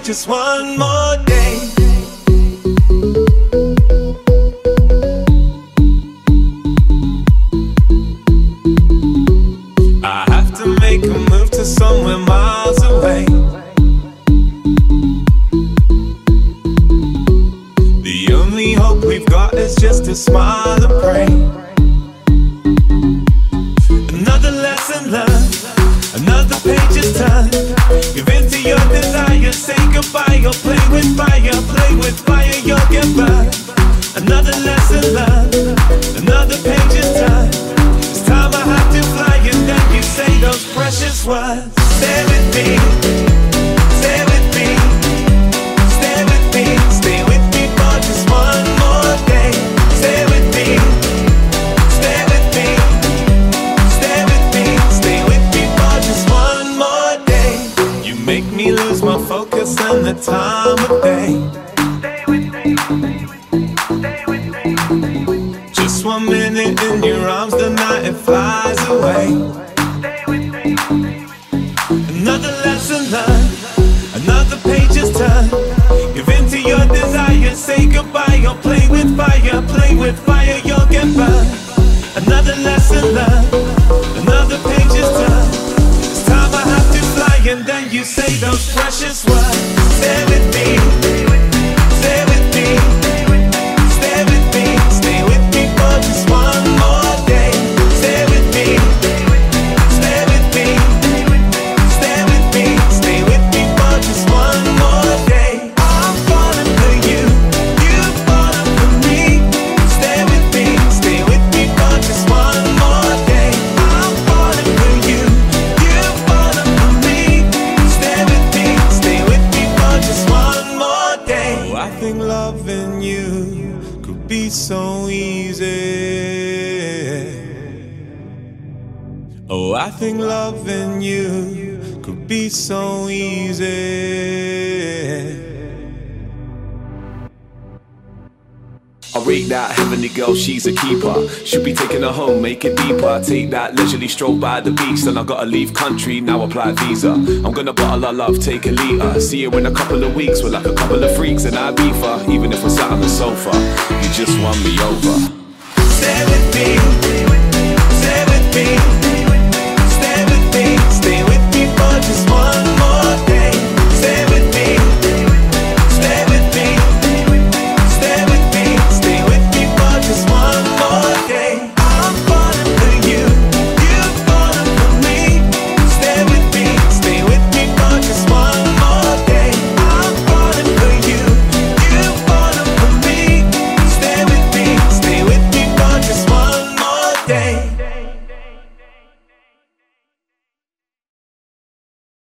just one more day. I have to make a move to somewhere miles away. The only hope we've got is just to smile and pray. Another lesson learned, another page is turned. Give in to your desire, say goodbye. You'll play with fire, you'll get burned. Another lesson learned, another page is turned. This time I have to fly, and then you say those precious words. Stay with me, stay with me, stay with me, stay with me for just one more day. Stay with me, stay with me, stay with me, stay with me for just one more day. You make me lose my focus and the time of day. Just 1 minute in your arms, the night it flies away. Another lesson learned, another page is turned. Give in to your desire, say goodbye. You'll play with fire, you'll get burned. Another lesson learned, another page is turned. This time I have to fly, and then you say those precious words. Stay with me, stay with me, stay with me, stay with me for just one more day. Stay with me, stay with me, stay with me, stay with me for just one more day. I'm falling for you, you're falling for me. Stay with me for just one more day. I'm falling for you, you're falling for me. Stay with me for just one more day. Oh, I think loving you could be so easy. Oh, I think loving you could be so easy. I rate that heavenly girl, she's a keeper. Should be taking her home, make it deeper. Take that leisurely stroll by the beach. Then I gotta leave country, now apply visa. I'm gonna bottle our love, take a liter. See you in a couple of weeks, we're like a couple of freaks in Ibiza. Even if we're sat on the sofa, you just won me over. Stay with me, stay with me, stay with me, stay with me for just one